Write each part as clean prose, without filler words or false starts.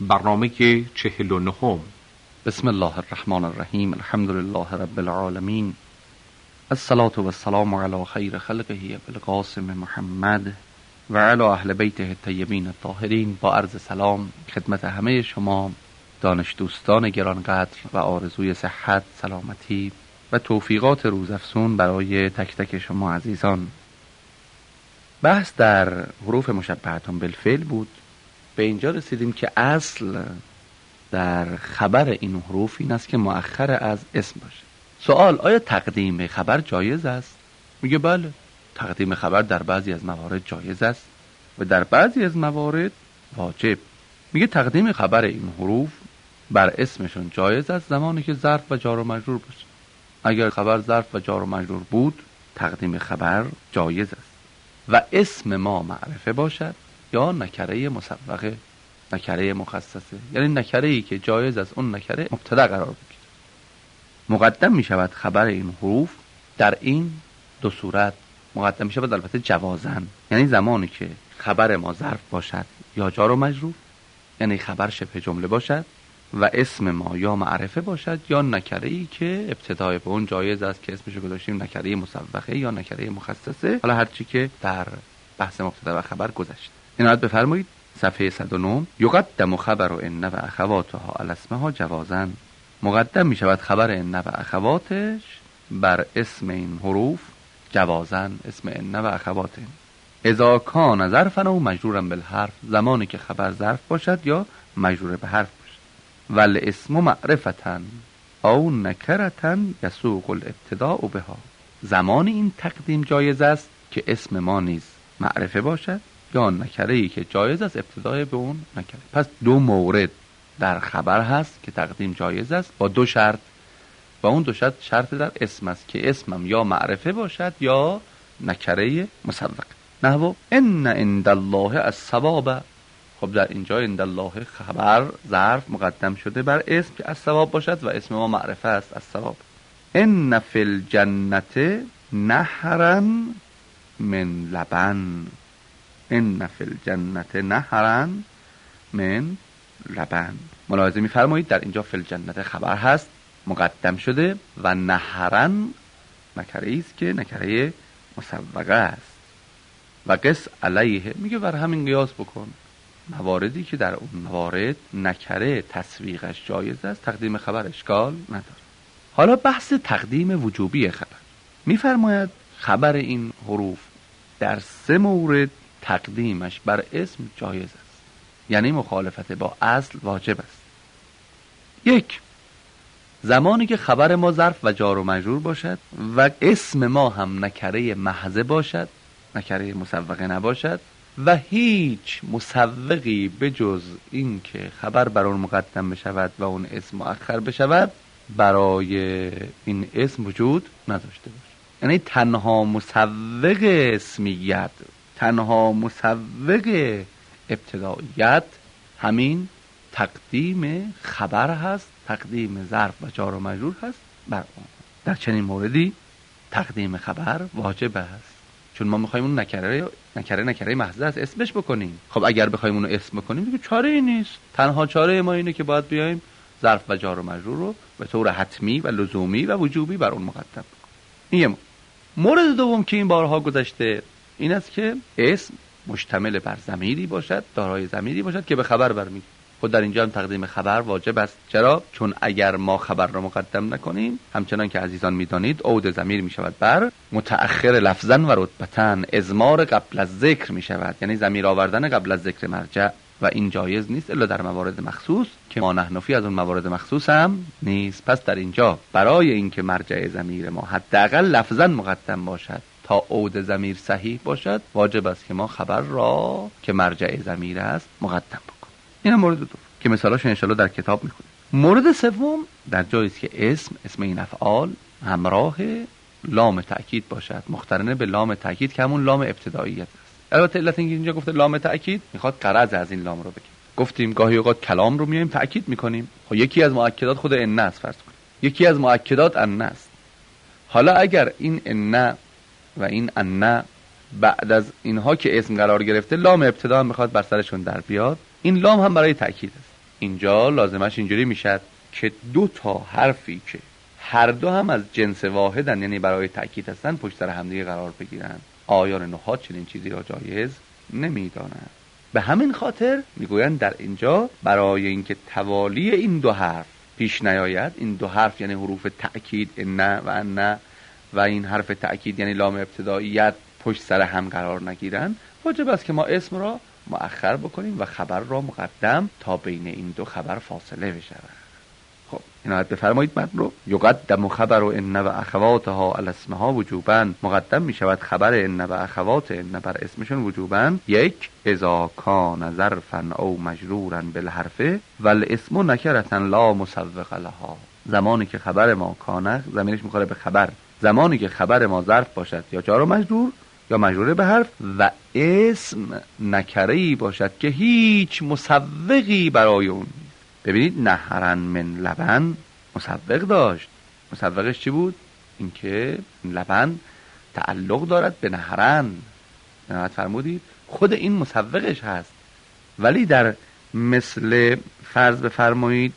برنامه 49. بسم الله الرحمن الرحیم. الحمد لله رب العالمین. الصلاة و السلام علی خیر خلقه بالقاسم محمد و علی اهل بیته الطیبین الطاهرین. با عرض سلام خدمت همه شما دانش دوستان گرانقدر و آرزوی صحت، سلامتی و توفیقات روزافزون برای تک تک شما عزیزان. بحث در حروف مشبهة بالفعل بود. به اینجا رسیدیم که اصل در خبر این حروف این است که مؤخر از اسم باشه. سوال: آیا تقدیم خبر جایز است؟ میگه بله، تقدیم خبر در بعضی از موارد جایز است و در بعضی از موارد واجب. میگه تقدیم خبر این حروف بر اسمشون جایز است زمانی که ظرف و جار و مجرور باشه. اگر خبر ظرف و جار و مجرور بود تقدیم خبر جایز است و اسم ما معرفه باشد یا نکره مسبقه، نکره مخصصه، یعنی نکره‌ای که جایز است اون نکره مبتدا قرار بگیره. مقدم می شود خبر این حروف در این دو صورت. مقدم می شود البته جوازن، یعنی زمانی که خبر ما ظرف باشد یا جار و مجرور، یعنی خبر شبه جمله باشد و اسم ما یا معرفه باشد یا نکره‌ای که ابتدای به اون جایز است که اسمشو گذاشتیم نکره مسبقه یا نکره مخصصه، حالا هر چی که در بحث مبتدا و خبر گذشت. عنایت بفرمایید صفحه 109. یقدم خبر ان و اخواتها علی اسمها جوازا. مقدم می شود خبر ان و اخواتش بر اسم این حروف جوازا. اسم ان و اخوات اذا کان ظرفا و مجرورا بالحرف، زمانی که خبر ظرف باشد یا مجرور به حرف باشد. ول اسم معرفتا او نکرتا یسوق الابتداء بها، زمانی این تقدیم جایز است که اسم ما نیز معرفه باشد یا نکره‌ای که جایز است ابتدای به اون نکره. پس دو مورد در خبر هست که تقدیم جایز است با دو شرط، و اون دو شرط در اسم است که اسمم یا معرفه باشد یا نکره مسبق. نحو ان عند الله الثواب. خب در اینجا عند الله خبر ظرف مقدم شده بر اسم که الثواب باشد و اسم ما معرفه است الثواب. ان فی الجنة نهرا من لبن. ان فی الجنة نهرا من لبن. ملاحظه می‌فرمایید در اینجا فی الجنة خبر هست مقدم شده و نهرا نکره است که نکره مسبقه است. و قس علیه، میگه بر همین قیاس بکن. مواردی که در اون موارد نکره تسویقش جایز است تقدیم خبر اشکال نداره. حالا بحث تقدیم وجوبی خبر. می‌فرماید خبر این حروف در 3 مورد تقدیمش بر اسم جایز است، یعنی مخالفت با اصل واجب است. 1. زمانی که خبر ما ظرف و جار و مجرور باشد و اسم ما هم نکره محضه باشد، نکره مسبقه نباشد و هیچ مسبقی بجز این که خبر بر اون مقدم بشود و اون اسم مؤخر بشود برای این اسم وجود نداشته باشه. یعنی تنها مسبق اسمیت، تنها مسبق ابتداییت همین تقدیم خبر هست، تقدیم ظرف و جار و مجرور هست بر اون. در چنین موردی تقدیم خبر واجب است، چون ما میخوایم اون نکره محض از اسمش بکنیم. خب اگر بخوایم اونو اسم بکنیم دیگه چاره ای نیست. تنها چاره ما اینه که باید بیایم ظرف و جار و مجرور رو به طور حتمی و لزومی و وجوبی بر اون مقدم بکنیم. این مورد دوم که این بارها گذشته این است که اسم مشتمل بر ضمیری باشد، دارای ضمیری باشد که به خبر برمیگرده. خود در اینجا هم تقدیم خبر واجب است. چرا؟ چون اگر ما خبر را مقدم نکنیم همچنان که عزیزان میدانید عود ضمیر می شود بر متأخر لفظا و رتبتا، اضمار قبل از ذکر می شود، یعنی ضمیر آوردن قبل از ذکر مرجع، و این جایز نیست الا در موارد مخصوص که ما نحنفی از اون موارد مخصوص هم نیست. پس در اینجا برای اینکه مرجع ضمیر ما حداقل لفظا مقدم باشد تا عود ضمیر صحیح باشد واجب است که ما خبر را که مرجع ضمیر است مقدم بکنیم. این مورد دوم که مثالاش انشالله در کتاب میخونیم. مورد سوم در جایی است که اسم این افعال همراه لام تأکید باشد، مقترنه به لام تأکید که همون لام ابتداییت است. البته علت اینکه اینجا گفته لام تأکید میخواد غرض از این لام رو بگیم. گفتیم گاهی اوقات کلام رو میایم تأکید میکنیم. خب یکی از مؤکدات خود ان است فرض کنیم، یکی از مؤکدات ان است. حالا اگر این ان و این ان بعد از اینها که اسم قرار گرفته لام ابتدا هم میخواد بر سرشون در بیاد، این لام هم برای تأکید است. اینجا لازمش اینجوری میشد که دو تا حرفی که هر دو هم از جنس واحدن، یعنی برای تأکید هستن، پشت سر همدیگه قرار بگیرن. آیان نحات چنین چیزی را جایز نمیدانند. به همین خاطر میگویند در اینجا برای اینکه توالی این دو حرف پیش نیاید، این دو حرف یعنی حروف تأکید ان و ان و این حرف تأکید یعنی لام ابتداییت پشت سر هم قرار نگیرن، واجب است که ما اسم را مؤخر بکنیم و خبر را مقدم تا بین این دو خبر فاصله بشود. خب عنایت بفرمایید متن رو. یقدم خبر ان و اخواتها علی اسمها وجوبا، مقدم می شود خبر ان و اخوات ان بر اسمشون وجوبا. یک، اذا کان ظرفا او مجرورا بالحرف والاسم نکرة لا مسوق لها، زمانی که خبر ما کانه، ضمیرش میخوره به خبر، زمانی که خبر ما ظرف باشد یا جار و مجرور یا مجرور به حرف و اسم نکره‌ای باشد که هیچ مسوقی برای اون. ببینید نهرن من لبن مسوق داشت. مسوقش چی بود؟ اینکه لبن تعلق دارد به نهرن. نهایت فرمودید خود این مسوقش هست. ولی در مثل فرض بفرمایید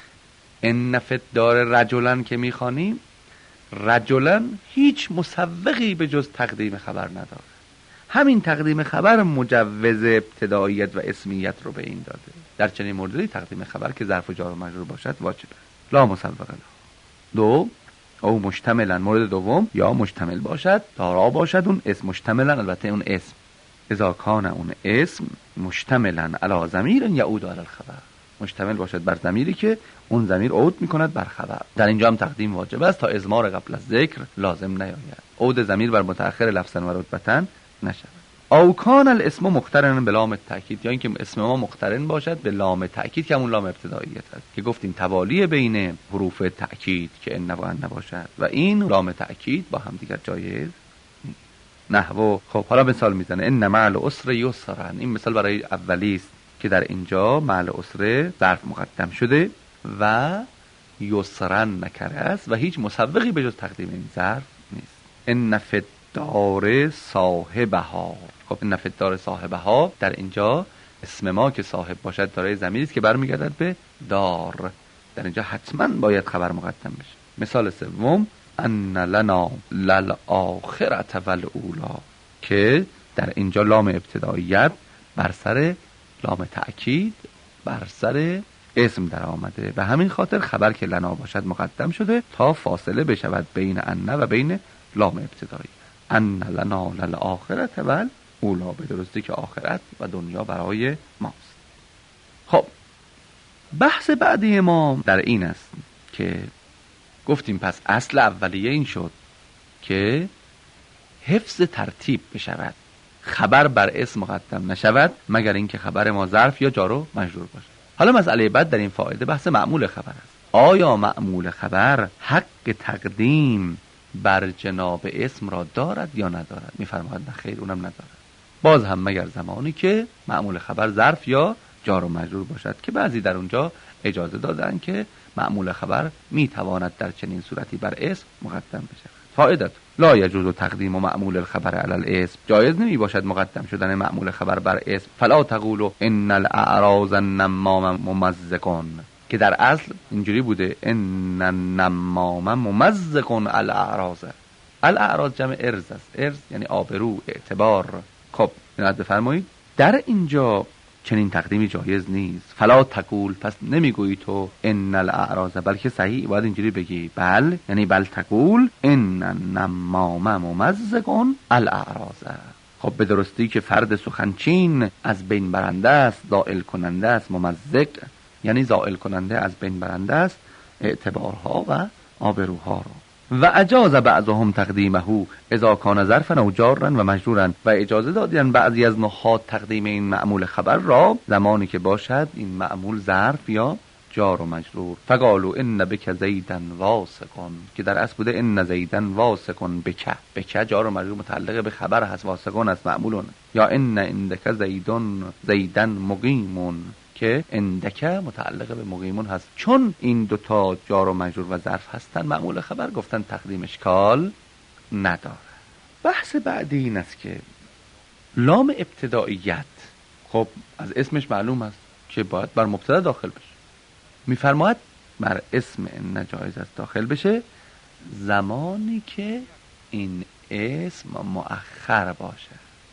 ان فی الدار رجلن که میخوانیم، رجلن هیچ مسوقی به جز تقدیم خبر نداره. همین تقدیم خبر مجوز ابتداییت و اسمیت رو به این داده. در چنین موردی تقدیم خبر که ظرف و جار و مجرور باشد واجبه، لا مسوق له. دو، او مشتملن، مورد دوم یا مشتمل باشد، دارا باشد اون اسم، مشتملن البته اون اسم، اذا کان اون اسم مشتملن علی ضمیر یعود علی الخبر، مشتمل باشد بر ضمیری که اون ضمیر عود میکند بر خبر. در اینجا هم تقدیم واجب است تا ازمار قبل از ذکر لازم نیاید، عود ضمیر بر متأخر لفظا و رتبتا نشود. او کان الاسم مقترنا به لام التأکید، یا اینکه اسم ما مقترن باشد به لام تأکید که همون لام ابتداییت است که گفتیم توالی بین حروف تأکید که ان و ان باشد و این لام تأکید با هم دیگر جایز نحو. خب حالا مثال میزنه ان مع العسر یسرا. این مثال برای اولی است که در اینجا مع العسر ظرف مقدم شده و یسرا نکره است و هیچ مسوقی به جز تقدیم این ظرف نیست. ان فی الدار صاحبها. خب ان فی الدار صاحبها در اینجا اسم ما که صاحب باشد دارای ضمیری است که برمیگردد به دار. در اینجا حتما باید خبر مقدم بشه. مثال سوم ان لنا للآخرة والاولی، که در اینجا لام ابتداییت بر سر لام تأکید بر سر اسم در آمده. به همین خاطر خبر که لنا باشد مقدم شده تا فاصله بشود بین ان و بین لام ابتدایی. ان لنا للآخرة والاولی، به درستی که آخرت و دنیا برای ماست. خب بحث بعدی ما در این است که گفتیم پس اصل اولیه این شد که حفظ ترتیب بشود، خبر بر اسم مقدم نشود مگر اینکه خبر ما ظرف یا جار و مجرور باشد. حالا مسئله بعد در این فائده بحث معمول خبر است. آیا معمول خبر حق تقدیم بر جناب اسم را دارد یا ندارد؟ میفرماید نه خیر، اونم ندارد. باز هم مگر زمانی که معمول خبر ظرف یا جار و مجرور باشد که بعضی در اونجا اجازه دادن که معمول خبر میتواند در چنین صورتی بر اسم مقدم بشود. فائدت لا یجوز تقدیم معمول الخبر علی الاسم، جایز نمی باشد مقدم شدن معمول خبر بر اسم. فلا تقولوا ان الاعراض النمام ممزقون، که در اصل اینجوری بوده ان النمام ممزقون الاعراض. الاعراض جمع ارز است، ارز یعنی آبرو، اعتبار. خب عنایت بفرمایید در اینجا چنین تقدیمی جایز نیست. فلا تقول، پس نمیگویی تو ان الاعراض، بلکه صحیح باید اینجوری بگی بل، یعنی بل تقول ان النمام ممزقون الاعراض. خب به درستی که فرد سخنچین از بین برنده است، زائل کننده است. ممزق یعنی زائل کننده از بین برنده است اعتبارها و آبروها رو. و اجاز بعضهم تقدیمه اذا کان ظرفا او جارا و مجرورا، و اجازه دادن بعضی از نحات تقدیم این معمول خبر را زمانی که باشد این معمول ظرف یا جار و مجرور. فقالوا ان بک زیدا واثق، که در اصل بوده ان زیدا واثق بک. بک جار و مجرور متعلق به خبر هست، واثقون است معمولون. یا ان عندک زیدا مقیم، که اندک متعلق به مقیمون هست. چون این دوتا جار و مجرور و ظرف هستن معمول خبر گفتن تقدیم اشکال نداره. بحث بعدی این است که لام ابتداییت، خب از اسمش معلوم است که باید بر مبتدا داخل بشه. میفرماید بر اسم ان جایز است داخل بشه زمانی که این اسم مؤخر باشه.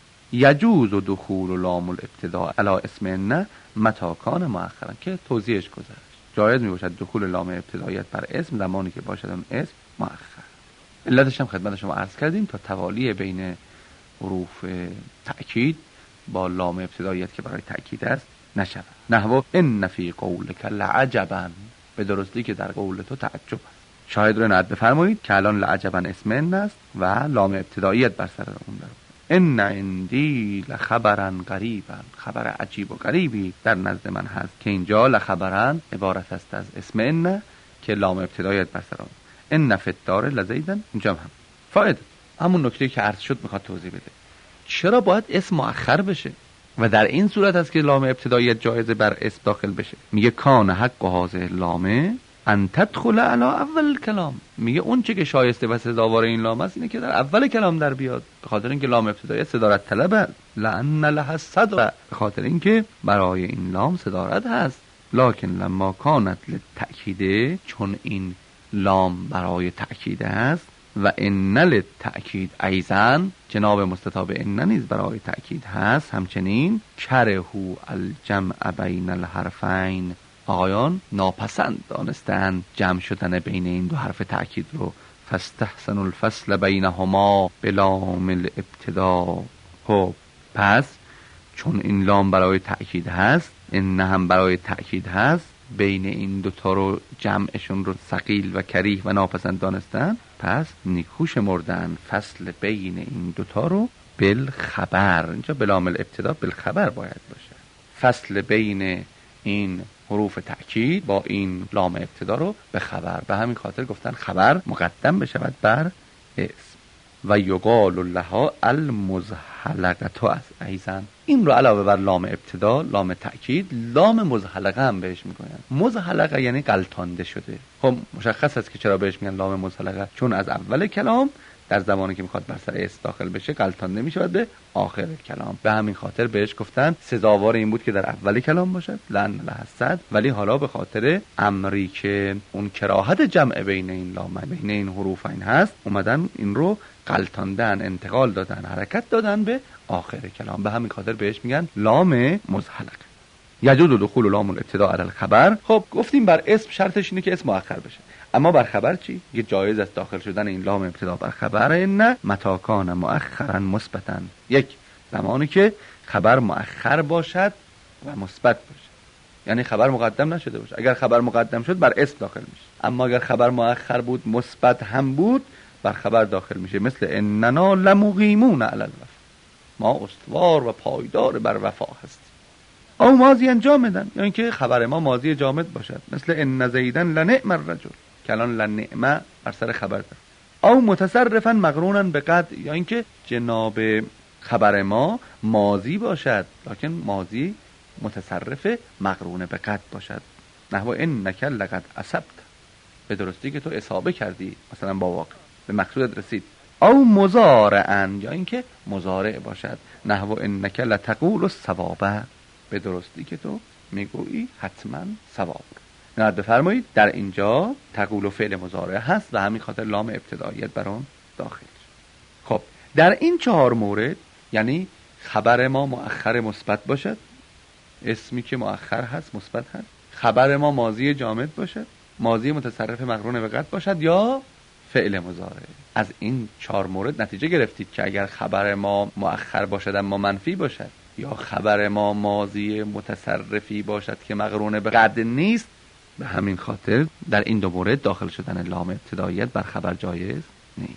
یجوز و دخول لام الابتدا علی اسم ان متی کان مؤخرا، که توضیحش گذشت. جایز می باشد دخول لام ابتداییت بر اسم زمانی که باشد اون اسم مؤخر. علتش هم خدمت شما عرض کردیم تا توالی بین حروف تأکید با لام ابتداییت که برای تأکید است نشود. نحو ان فی قولک لعجبا، به درستی که در قول تو تعجب است. شاهد رو نعت بفرمایید که الان لعجبا اسم ان است و لام ابتداییت بر سر اون داره. ان عندی لخبرا غریبا، خبر عجیب و غریبی در نزد من هست، که اینجا لخبرا عبارت است از اسم ان که لام ابتداییت بر سر اون. ان فی الدار لزیدن، اینجا هم فائده همون نکته که عرض شد میخواد توضیح بده. چرا باید اسم مؤخر بشه و در این صورت است که لام ابتداییت جایزه بر اسم داخل بشه؟ میگه کان حق هذه لامه ان تدخل علی اول کلام. میگه اون چه که شایسته و سزاوار این لام است اینه که در اول کلام در بیاد، به خاطر اینکه لام ابتداییت صدارت طلب است. لان لها صدر، به خاطر اینکه برای این لام صدارت هست. لکن لما کانت للتأکید، چون این لام برای تأکید است، و ان للتأکید ایضا، جناب مستطاب ان نیز برای تأکید هست، همچنین کرهو الجمع بین الحرفین، آقایان ناپسند دانستند جمع شدن بین این دو حرف تأکید رو. فاستحسن الفصل بینهما بلام الابتدا. خب پس چون این لام برای تأکید هست، این هم برای تأکید هست، بین این دوتا رو جمعشون رو ثقیل و کریه و ناپسند دانستن، پس نیکوش مردن فصل بین این دوتا رو بالخبر. اینجا بلام الابتدا بالخبر باید باشه. فصل بین این حروف تأکید با این لام ابتدا رو به خبر، به همین خاطر گفتن خبر مقدم بشود بر اسم. و یقال لها المزحلقه است ایضا. این رو علاوه بر لام ابتدا، لام تأکید، لام مزحلقه هم بهش میگن. مزحلقه یعنی غلطانده شده. خب مشخص است که چرا بهش میگن لام مزحلقه، چون از اول کلام در زمانی که میخواد بر سر اسم داخل بشه غلطانده میشود به آخر کلام. به همین خاطر بهش گفتن سزاوار این بود که در اول کلام باشد، لن لحسد. ولی حالا به خاطر امری که اون کراهت جمع بین این لام بین این حروف این هست، اومدن این رو غلطاندن، انتقال دادن، حرکت دادن به آخر کلام. به همین خاطر بهش میگن لام مزحلقه. یجوز دخول لام الابتدا علی الخبر. خب گفتیم بر اسم شرطش اینه که اسم مؤخر بشه، اما بر خبر چی؟ یه جایز است داخل شدن این لام ابتدا بر خبر نه متی کان مؤخرا مثبتا. یک، زمانی که خبر مؤخر باشد و مثبت باشه، یعنی خبر مقدم نشده باشه. اگر خبر مقدم شد بر اسم داخل میشه، اما اگر خبر مؤخر بود مثبت هم بود بر خبر داخل میشه. مثل اننا لمقیمون علی الوفا، ما استوار و پایدار بر وفا هستیم. او ماضی جامدن، یعنی که خبر ما ماضی جامد باشد. مثل ان زیدن لنعم الرجل، کلان لنعمه بر سر خبر داره. او متصرفا مقرونا به قد، یا اینکه جناب خبر ما ماضی باشد لکن ماضی متصرف مقرون به قد باشد. نحو انک لقد اصبت، به درستی که تو اصابه کردی، مثلا با واقع به مقصودت رسید. او مضارعا، یا اینکه مضارع باشد. نحو انک لتقول الصواب، به درستی که تو میگویی حتما ثواب. نظر بفرمایید در اینجا تقول و فعل مضارع هست و همین خاطر لام ابتداییت بر اون داخل شد. خب در این چهار مورد، یعنی خبر ما مؤخر مثبت باشد، اسمی که مؤخر هست مثبت هست، خبر ما ماضی جامد باشد، ماضی متصرف مقرون به قد باشد، یا فعل مضارع. از این چهار مورد نتیجه گرفتید که اگر خبر ما مؤخر باشد اما منفی باشد، یا خبر ما ماضی متصرفی باشد که مقرون به قد نیست، به همین خاطر در این دو مورد داخل شدن لام ابتداییت بر خبر جایز نیست.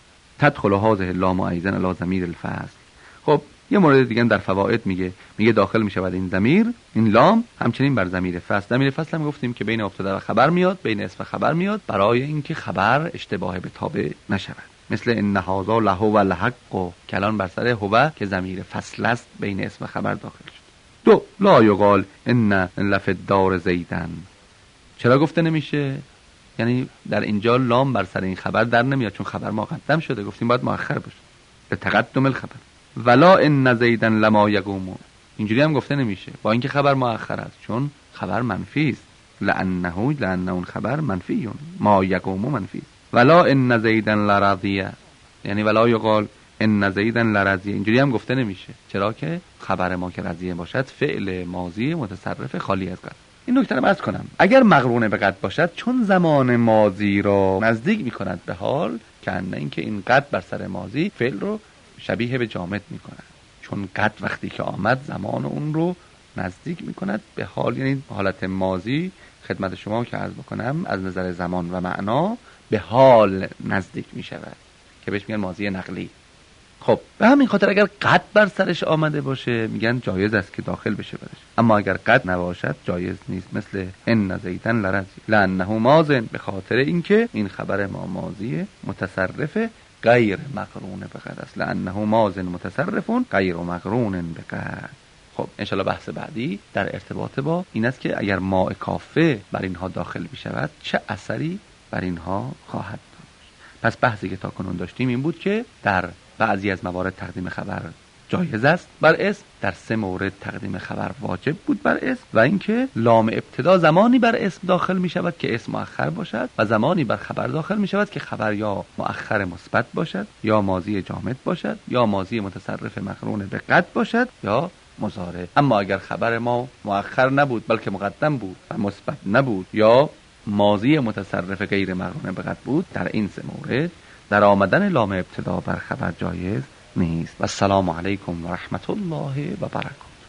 تدخل هذه اللام ایضا علی ضمیر الفصل. خب یه مورد دیگه در فوائد میگه داخل میشود این ضمیر، این لام، همچنین بر ضمیر فصل. ضمیر فصل هم گفتیم که بین مبتدا و خبر میاد، بین اسم و خبر میاد، برای اینکه خبر اشتباه به تابع نشود. مثل ان هذا لهو الحق، کلان بر سر هو که ضمیر فصل است بین اسم و خبر داخل شد. دو، لا یقال ان لف الدار زیدن. چرا گفته نمیشه؟ یعنی در اینجا لام بر سر این خبر در نمیاد، چون خبر مقدم شده، گفتیم باید مؤخر باشه به تقدم الخبر. ولا ان زیدن لما یقوم، اینجوری هم گفته نمیشه با اینکه خبر مؤخر است، چون خبر منفی است. لانه اون خبر منفیون، ما یقوم منفی. ولا ان زیدا لرضیه، یعنی ولا یقال ان زیدا لرضیه، اینجوری هم گفته نمیشه. چرا که خبر ما که رضیه باشد فعل ماضی متصرف خالی از قد. این نکته رو عرض کنم، اگر مقرون به قد باشد چون زمان ماضی را نزدیک می‌کند به حال، که نه اینکه این قد بر سر ماضی فعل رو شبیه به جامد می‌کند، چون قد وقتی که آمد زمان اون رو نزدیک می‌کند به حال، یعنی حالت ماضی خدمت شما که عرض بکنم از نظر زمان و معنا به حال نزدیک می‌شود که بهش میگن ماضی نقلی. خب به همین خاطر اگر قد بر سرش آمده باشه میگن جایز است که داخل بشه برش، اما اگر قد نباشد جایز نیست. مثل ان زیدا لرضی لانه ماضن، به خاطر اینکه این خبر ما ماضی متصرف غیر مقرون به قد است. لانه ماضن متصرفون غیر مقرون به قد. خب انشالله بحث بعدی در ارتباط با این است که اگر ماء کافه بر اینها داخل بشود چه اثری بر اینها خواهد داشت. پس بحثی که تا کنون داشتیم این بود که در بعضی از موارد تقدیم خبر جایز است بر اسم، در 3 مورد تقدیم خبر واجب بود بر اسم، و اینکه لام ابتدا زمانی بر اسم داخل می شود که اسم مؤخر باشد و زمانی بر خبر داخل می شود که خبر یا مؤخر مثبت باشد یا ماضی جامد باشد یا ماضی متصرف مقرون به قد باشد یا مضارع. اما اگر خبر ما مؤخر نبود بلکه مقدم بود و مثبت نبود یا ماضی متصرف غیر مقرون به قد بود، در این 3 مورد در آمدن لام ابتدا بر خبر جایز نیست. و السلام علیکم و رحمت الله و برکاته.